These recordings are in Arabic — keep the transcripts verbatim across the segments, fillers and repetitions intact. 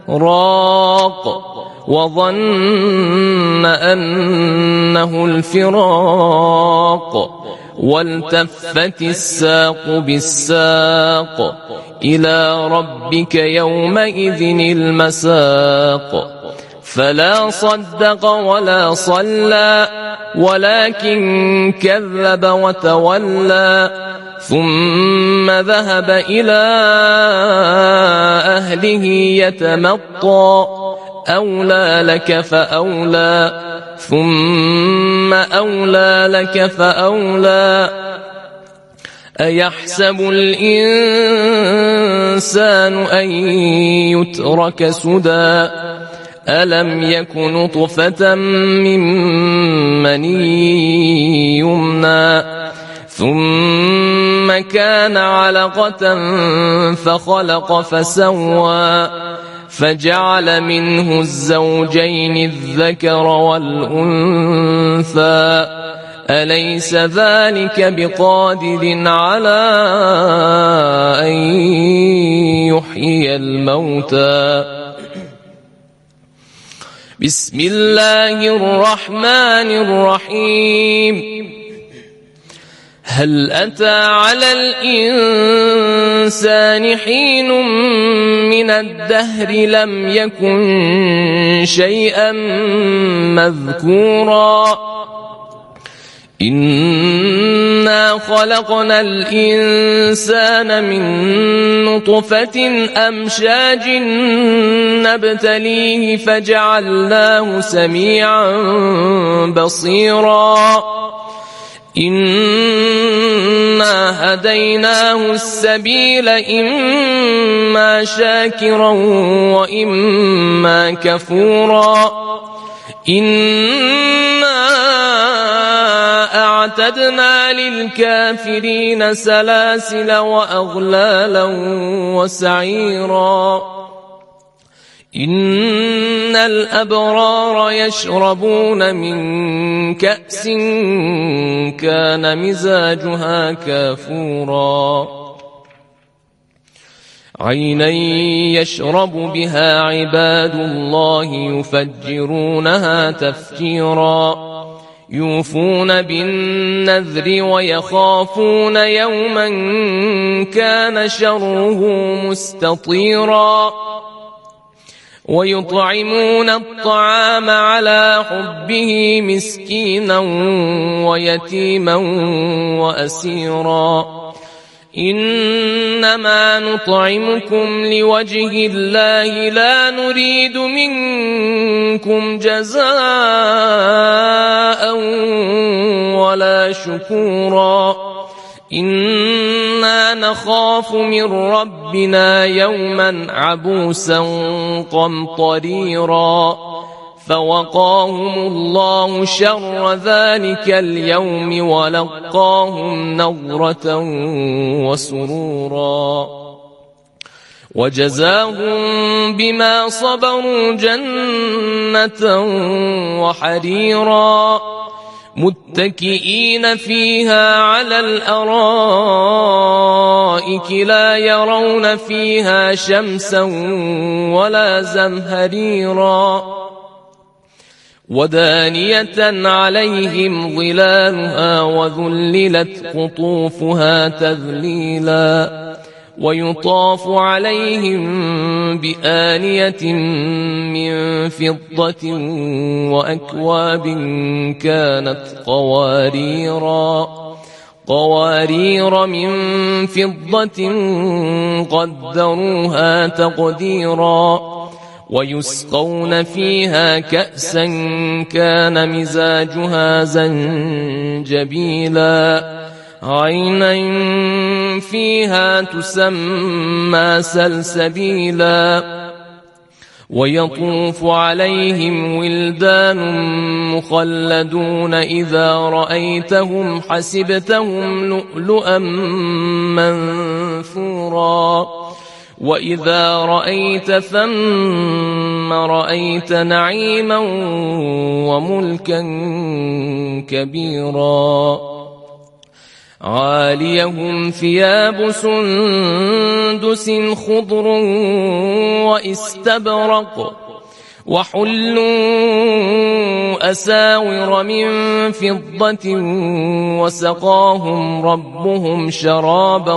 راق وظن أنه الفراق والتفت الساق بالساق إلى ربك يومئذ المساق فلا صدق ولا صلى ولكن كذب وتولى ثم ذهب إلى أهله يتمطى أولى لك فأولى ثم أولى لك فأولى أيحسب الإنسان أن يترك سدى ألم يك نطفة من مني يمنى ثم كان علقة فخلق فسوى فجعل منه الزوجين الذكر والأنثى أليس ذلك بقادر على أن يحيي الموتى بسم الله الرحمن الرحيم هل أتى على الإنسان حين من الدهر لم يكن شيئا مذكورا إنا خلقنا الإنسان من نطفة أمشاج نبتليه فجعلناه سميعا بصيرا إنا هديناه السبيل إما شاكرا وإما كفورا إنا أعتدنا للكافرين سلاسل وأغلالا وسعيرا إن الأبرار يشربون من كأس كان مزاجها كافورا عينا يشرب بها عباد الله يفجرونها تفجيرا يوفون بالنذر ويخافون يوما كان شره مستطيرا ويطعمون الطعام على حبه مسكينا ويتيما وأسيرا إنما نطعمكم لوجه الله لا نريد منكم جزاء ولا شكورا إنا نخاف من ربنا يوما عبوسا قمطريرا فوقاهم الله شر ذلك اليوم ولقاهم نضرة وسرورا وجزاهم بما صبروا جنة وحريرا متكئين فيها على الأرائك لا يرون فيها شمسا ولا زمهريرا ودانية عليهم ظلالها وذللت قطوفها تذليلا ويطاف عليهم بآنية من فضة وأكواب كانت قواريرا قوارير من فضة قدروها تقديرا ويسقون فيها كأسا كان مزاجها زنجبيلا عينا فيها تسمى سلسبيلا ويطوف عليهم ولدان مخلدون إذا رأيتهم حسبتهم لؤلؤا منثورا وإذا رأيت ثم رأيت نعيما وملكا كبيرا عاليهم ثياب سندس خضر واستبرق وحلوا أساور من فضة وسقاهم ربهم شرابا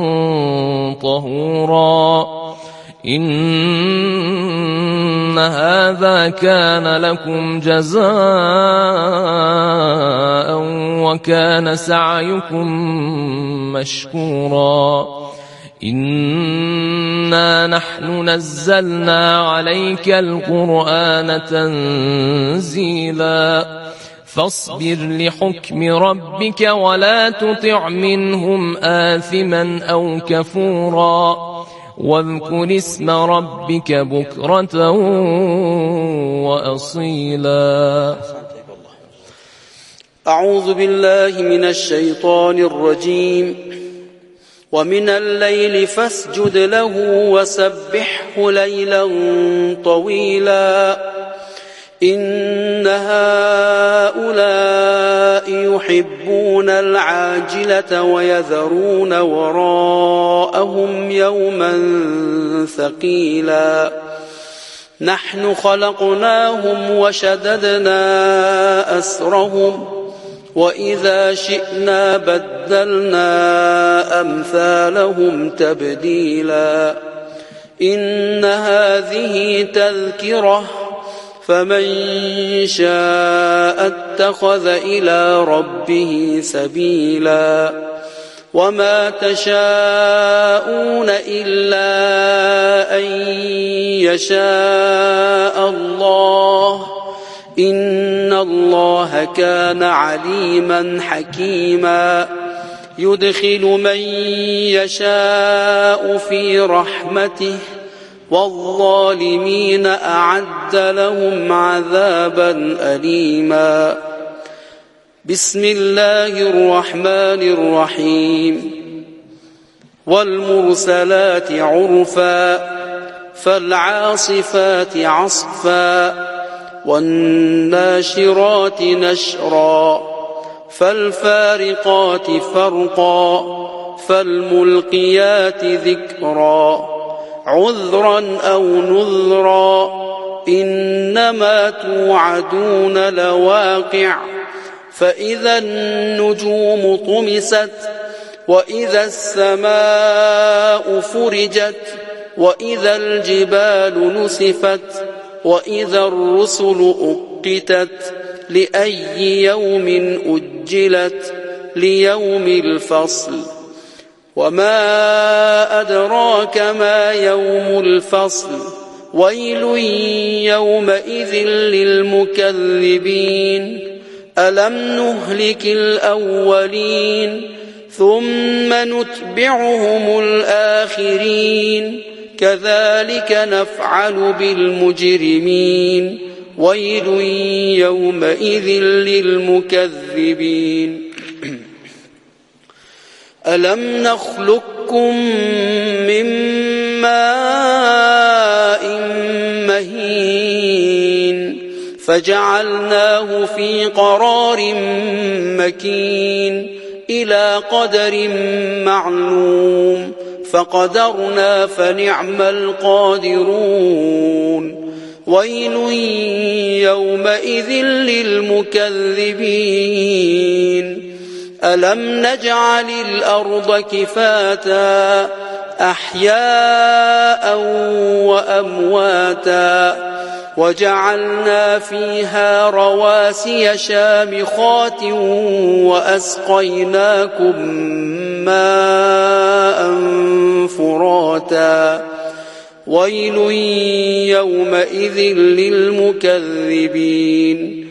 طهورا إن هذا كان لكم جزاء وكان سعيكم مشكورا إنا نحن نزلنا عليك القرآن تنزيلا فاصبر لحكم ربك ولا تطع منهم آثما أو كفورا واذكر اسم ربك بكرة وأصيلا. أعوذ بالله من الشيطان الرجيم. ومن الليل فاسجد له وسبحه ليلا طويلا إن هؤلاء يحبون العاجلة ويذرون وراءهم يوما ثقيلا نحن خلقناهم وشددنا أسرهم وإذا شئنا بدلنا أمثالهم تبديلا إن هذه تذكرة فمن شاء اتخذ إلى ربه سبيلا وما تشاءون إلا أن يشاء الله إن الله كان عليما حكيما يدخل من يشاء في رحمته والظالمين أعد لهم عذابا أليما. بسم الله الرحمن الرحيم. والمرسلات عرفا فالعاصفات عصفا والناشرات نشرا فالفارقات فرقا فالملقيات ذكرا عذرا أو نذرا إنما توعدون لواقع فإذا النجوم طمست وإذا السماء فرجت وإذا الجبال نسفت وإذا الرسل أقتت لأي يوم أجلت ليوم الفصل وما أدراك ما يوم الفصل ويل يومئذ للمكذبين ألم نهلك الأولين ثم نتبعهم الآخرين كذلك نفعل بالمجرمين ويل يومئذ للمكذبين ألم نخلقكم من ماء مهين فجعلناه في قرار مكين إلى قدر معلوم فقدرنا فنعم القادرون ويل يومئذ للمكذبين ألم نجعل الأرض كفاتا أحياء وأمواتا وجعلنا فيها رواسي شامخات وأسقيناكم ماء فراتا ويل يومئذ للمكذبين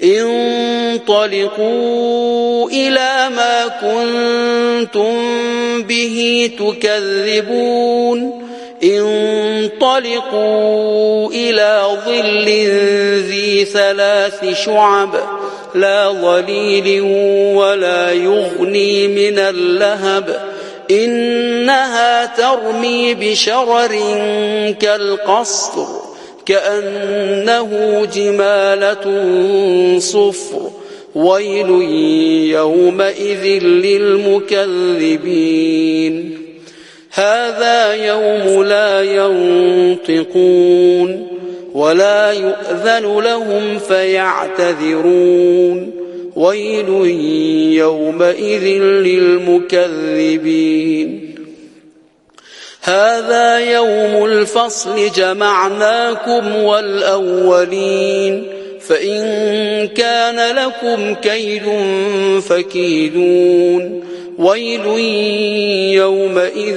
انطلقوا إلى ما كنتم به تكذبون انطلقوا إلى ظل ذي ثلاث شعب لا ظليل ولا يغني من اللهب إنها ترمي بشرر كالقصر كأنه جمالة صفر ويل يومئذ للمكذبين هذا يوم لا ينطقون ولا يؤذن لهم فيعتذرون ويل يومئذ للمكذبين هذا يوم الفصل جمعناكم والأولين فإن كان لكم كيد فكيدون ويل يومئذ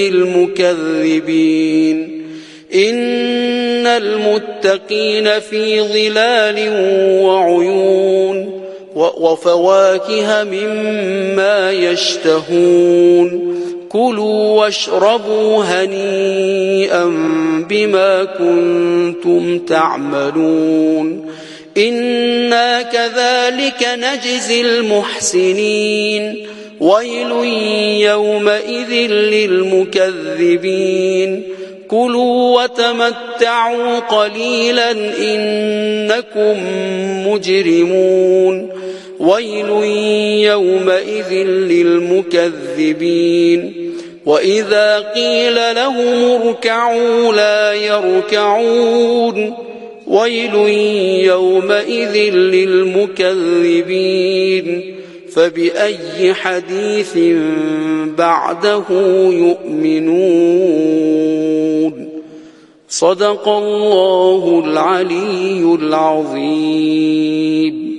للمكذبين إن المتقين في ظلال وعيون وفواكه مما يشتهون كلوا واشربوا هنيئا بما كنتم تعملون إنا كذلك نجزي المحسنين ويل يومئذ للمكذبين كلوا وتمتعوا قليلا إنكم مجرمون ويل يومئذ للمكذبين وإذا قيل لهم اركعوا لا يركعون ويل يومئذ للمكذبين فبأي حديث بعده يؤمنون صدق الله العلي العظيم.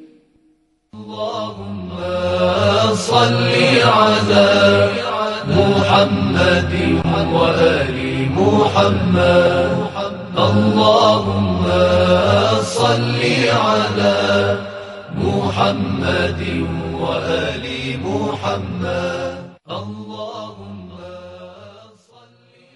اللهم صل على محمد وآل محمد اللهم صل على محمد وآل محمد اللهم صل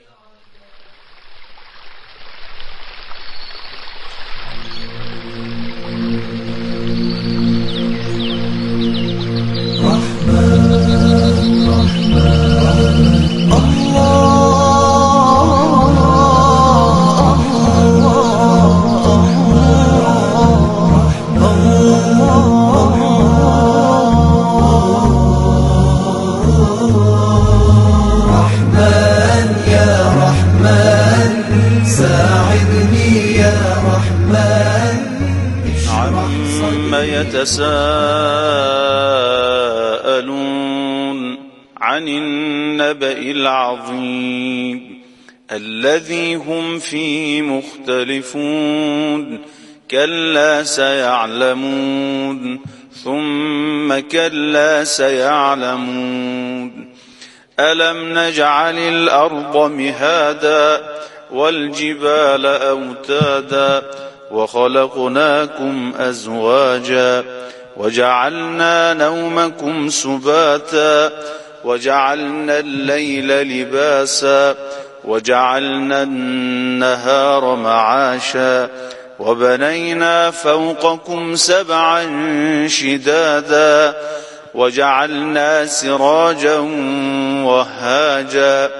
يتساءلون عن النبأ العظيم الذي هم فيه مختلفون كلا سيعلمون ثم كلا سيعلمون ألم نجعل الأرض مهادا والجبال أوتادا وخلقناكم أزواجا وجعلنا نومكم سباتا وجعلنا الليل لباسا وجعلنا النهار معاشا وبنينا فوقكم سبعا شدادا وجعلنا سراجا وهاجا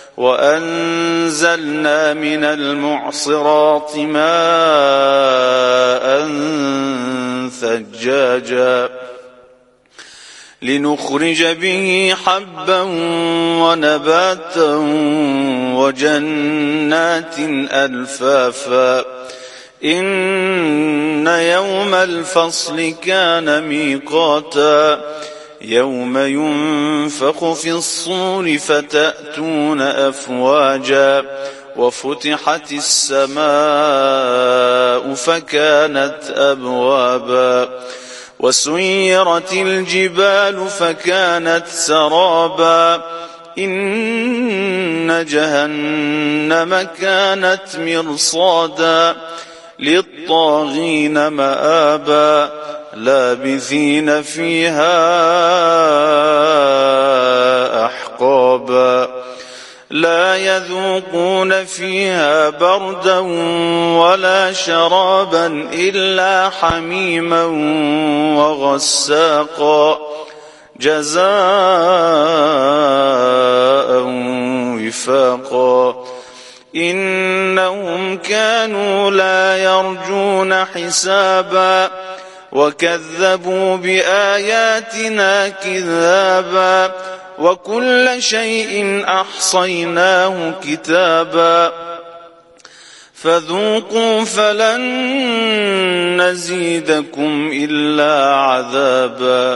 وأنزلنا من المعصرات ماء ثجاجا لنخرج به حبا ونباتا وجنات ألفافا إن يوم الفصل كان ميقاتا يوم ينفخ في الصور فتأتون أفواجا وفتحت السماء فكانت أبوابا وسيرت الجبال فكانت سرابا إن جهنم كانت مرصادا للطاغين مآبا لابثين فيها أحقابا لا يذوقون فيها بردا ولا شرابا إلا حميما وغساقا جزاء وفاقا إنهم كانوا لا يرجون حسابا وكذبوا بآياتنا كذابا وكل شيء أحصيناه كتابا فذوقوا فلن نزيدكم إلا عذابا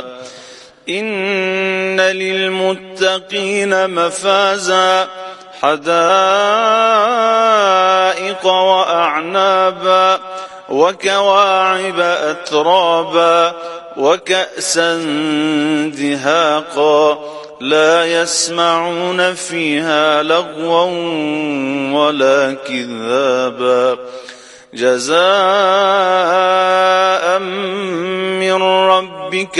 إن للمتقين مفازا حدائق وأعنابا وكواعب أترابا وكأسا دهاقا لا يسمعون فيها لغوا ولا كذابا جزاء من ربك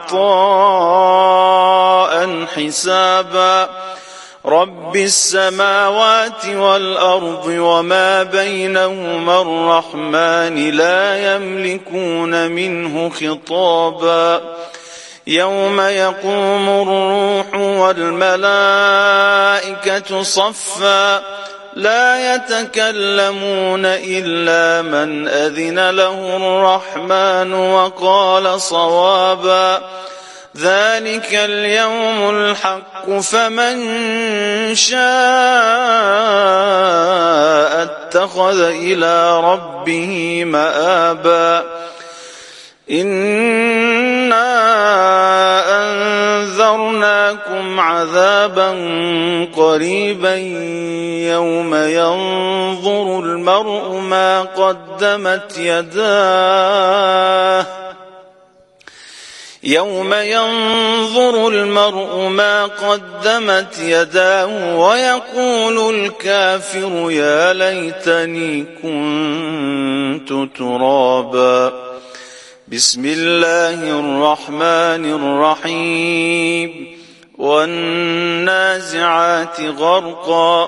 عطاء حسابا رب السماوات والأرض وما بينهما الرحمن لا يملكون منه خطابا يوم يقوم الروح والملائكة صفا لا يتكلمون إلا من أذن له الرحمن وقال صوابا ذلك اليوم الحق فمن شاء اتخذ إلى ربه مآبا إنا أنذرناكم عذابا قريبا يوم ينظر المرء ما قدمت يداه يوم ينظر المرء ما قدمت يداه ويقول الكافر يا ليتني كنت ترابا بسم الله الرحمن الرحيم والنازعات غرقا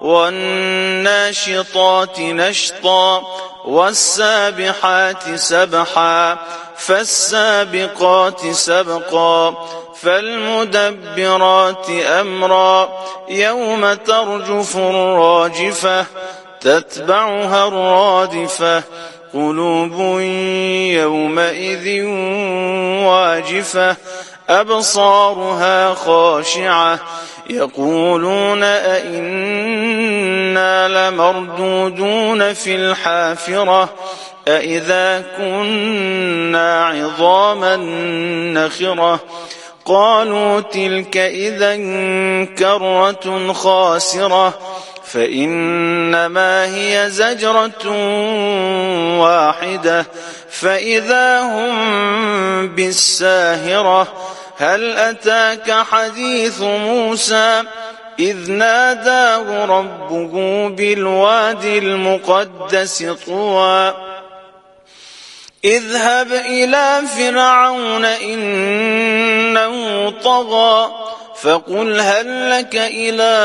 والناشطات نشطا والسابحات سبحا فالسابقات سبقا فالمدبرات أمرا يوم ترجف الراجفة تتبعها الرادفة قلوب يومئذ واجفة أبصارها خاشعة يقولون أئنا لمردودون في الحافرة أئذا كنا عظاما نخرة قالوا تلك إذا كرة خاسرة فإنما هي زجرة واحدة فإذا هم بالساهرة هل أتاك حديث موسى إذ ناداه ربه بالوادي المقدس طوى اذهب إلى فرعون إنه طغى فقل هل لك إلى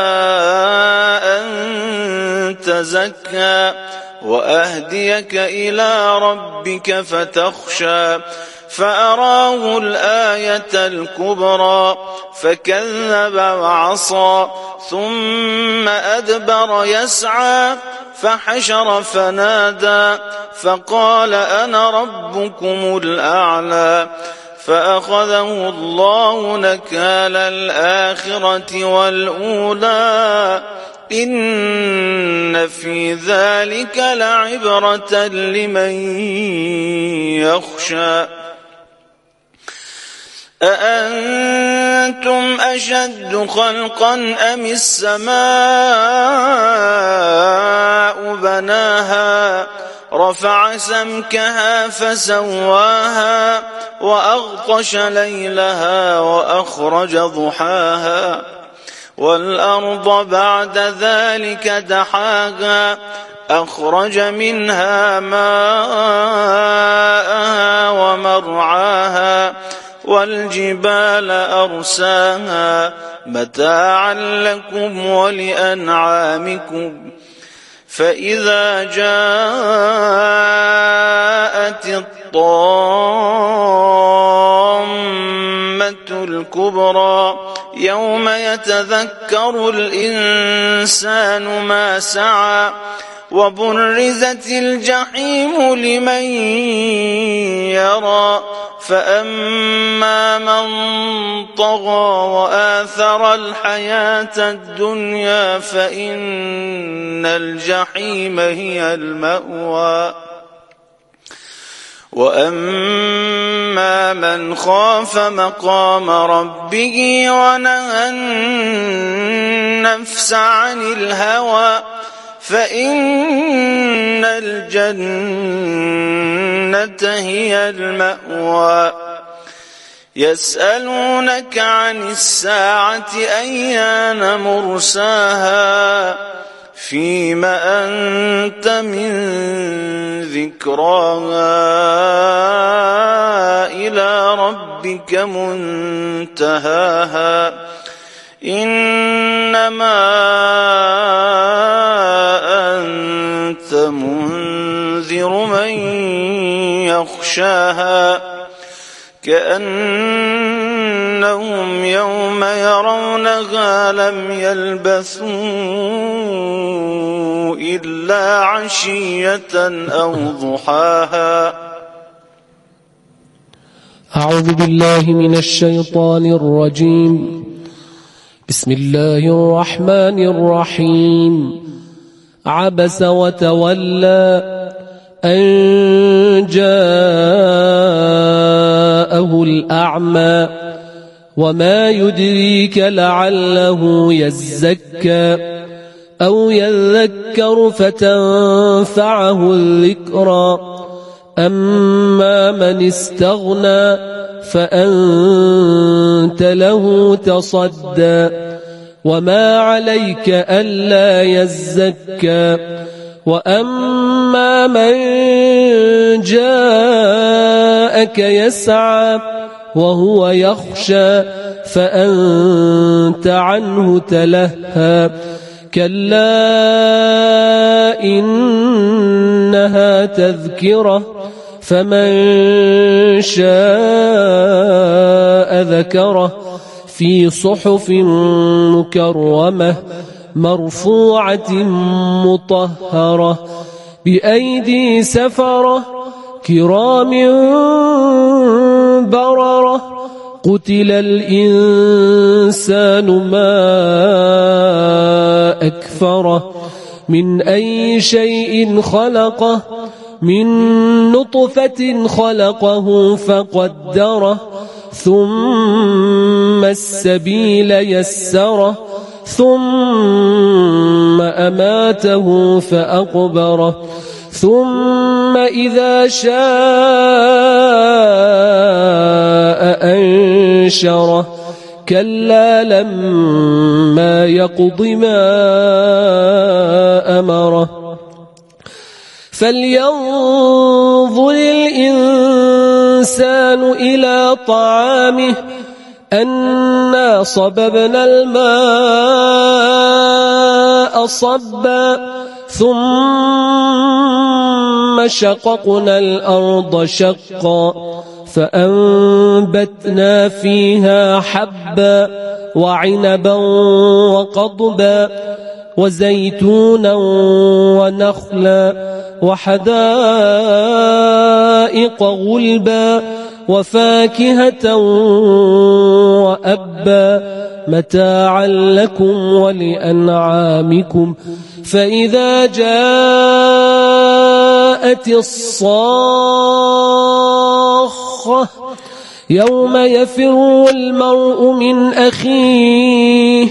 أن تزكى وأهديك إلى ربك فتخشى فأراه الآية الكبرى فكذب وعصى ثم أدبر يسعى فحشر فنادى فقال أنا ربكم الأعلى فأخذه الله نكال الآخرة والأولى إن في ذلك لعبرة لمن يخشى أأنتم أشد خلقا أم السماء بناها رفع سمكها فسواها وأغطش ليلها وأخرج ضحاها والأرض بعد ذلك دحاها أخرج منها ماءها ومرعاها والجبال أرساها متاعا لكم ولأنعامكم فإذا جاءت الطامة الكبرى يوم يتذكر الإنسان ما سعى وبرزت الجحيم لمن يرى فأما من طغى وآثر الحياة الدنيا فإن الجحيم هي المأوى وأما من خاف مقام ربه ونهى النفس عن الهوى فإن الجنة هي المأوى يسألونك عن الساعة أيان مرساها فيم أنت من ذكراها إلى ربك منتهاها إنما أنت منذر من يخشاها كأنهم يوم يرونها لم يلبثوا إلا عشية أو ضحاها. أعوذ بالله من الشيطان الرجيم. بسم الله الرحمن الرحيم. عبس وتولى أن جاءه الأعمى وما يدريك لعله يزكى أو يذكر فتنفعه الذكرى أما من استغنى فأنت له تصدى وما عليك ألا يزكى وأما من جاءك يسعى وهو يخشى فأنت عنه تلهى كلا إنها تذكرة فمن شاء ذكره في صحف مكرمة مرفوعة مطهرة بأيدي سفرة كرام بررة قتل الإنسان ما أكفره من أي شيء خلقه من نطفة خلقه فقدره ثم السبيل يسره ثم أماته فأقبره ثم إذا شاء أنشره كلا لما يقض ما أمره فلينظر الإنسان إلى طعامه أنا صببنا الماء صبا ثم شققنا الأرض شقا فأنبتنا فيها حبا وعنبا وقضبا وزيتونا ونخلا وحدائق غلبا وفاكهة وأبا متاعا لكم ولأنعامكم فإذا جاءت الصاخة يوم يفر المرء من أخيه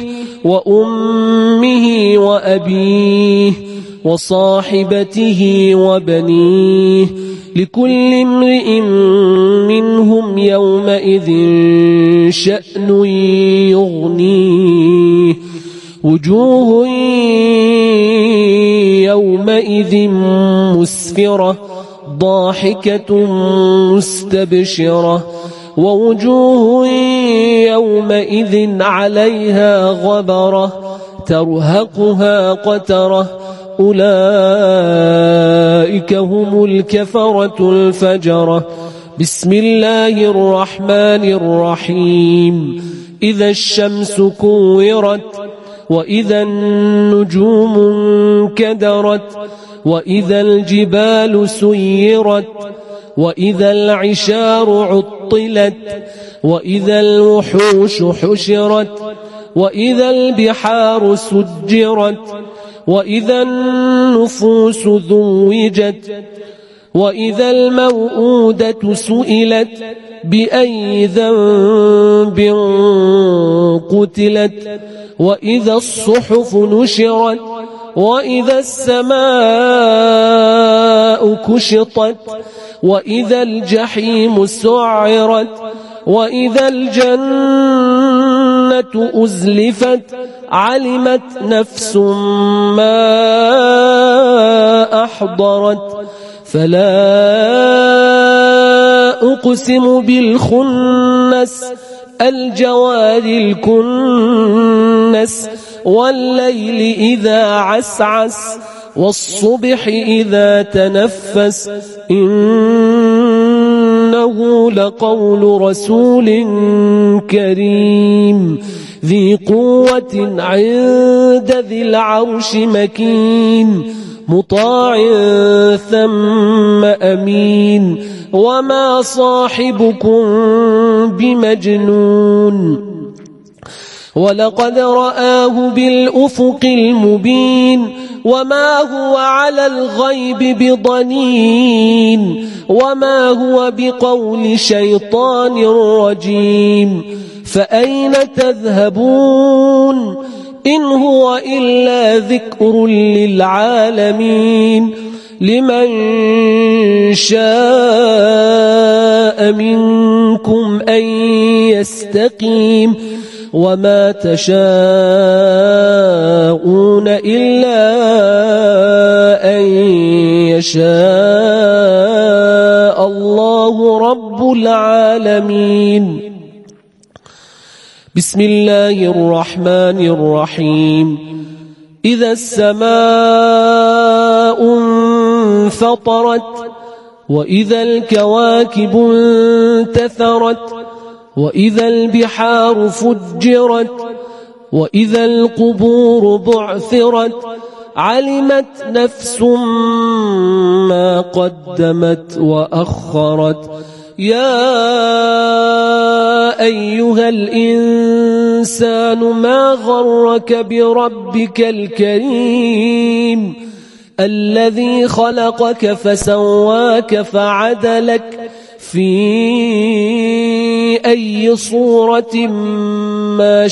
وأمه وأبيه وصاحبته وبنيه لكل امرئ منهم يومئذ شأن يغنيه وجوه يومئذ مسفرة ضاحكة مستبشرة ووجوه يومئذ عليها غبرة ترهقها قترة أولئك هم الكفرة الفجرة بسم الله الرحمن الرحيم إذا الشمس كورت وإذا النجوم انكدرت وإذا الجبال سيرت وإذا العشار عطلت وإذا الوحوش حشرت وإذا البحار سجرت وإذا النفوس زوجت وإذا الموءودة سئلت بأي ذنب قتلت وإذا الصحف نشرت وإذا السماء كشطت وإذا الجحيم سعرت وإذا الجنة أزلفت علمت نفس ما أحضرت فلا أقسم بالخنس الجوار الكنس والليل إذا عسعس والصبح إذا تنفس إنه لقول رسول كريم ذي قوة عند ذي العرش مكين مطاع ثم أمين وما صاحبكم بمجنون ولقد رآه بالأفق المبين وما هو على الغيب بضنين وما هو بقول شيطان رجيم فأين تذهبون إن هو إلا ذكر للعالمين لمن شاء منكم أن يستقيم وما تشاءون إلا أن يشاء الله رب العالمين. بسم الله الرحمن الرحيم. إذا السماء انفطرت وإذا الكواكب انتثرت وإذا البحار فجرت وإذا القبور بعثرت علمت نفس ما قدمت وأخرت يا أيها الإنسان ما غرك بربك الكريم الذي خلقك فسواك فعدلك في أي صورة ما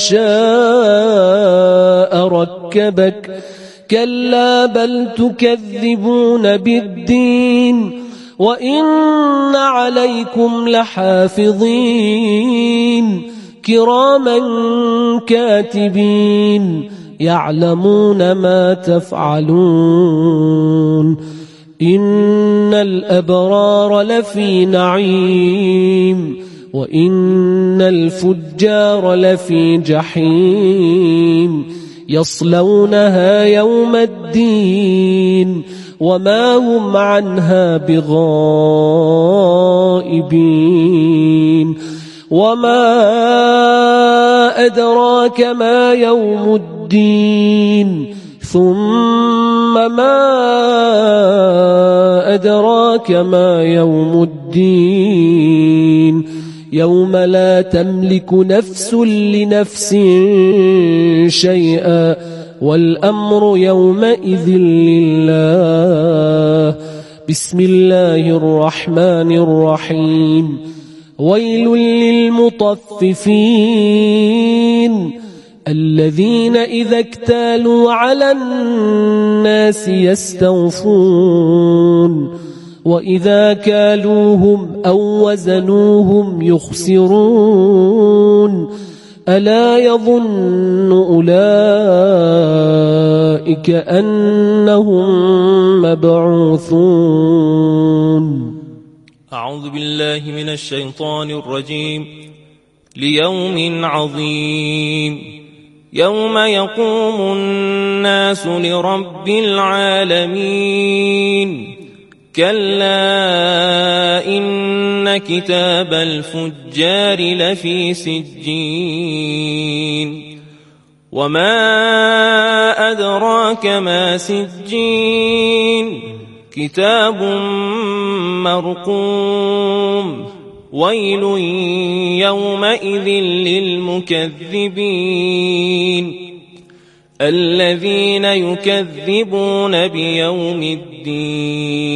شاء ركبك كلا بل تكذبون بالدين وإن عليكم لحافظين كراما كاتبين يعلمون ما تفعلون إن الأبرار لفي نعيم وإن الفجار لفي جحيم يصلونها يوم الدين وما هم عنها بغائبين وما أدراك ما يوم الدين ثم ما أدراك ما يوم الدين يوم لا تملك نفس لنفس شيئا والأمر يومئذ لله. بسم الله الرحمن الرحيم. ويل للمطففين الذين إذا اكتالوا على الناس يستوفون وإذا كالوهم أو وزنوهم يخسرون ألا يظن أولئك أنهم مبعوثون. أعوذ بالله من الشيطان الرجيم. ليوم عظيم يوم يقوم الناس لرب العالمين كلا إن كتاب الفجار لفي سجين وما أدراك ما سجين كتاب مرقوم ويل يومئذ للمكذبين الذين يكذبون بيوم الدين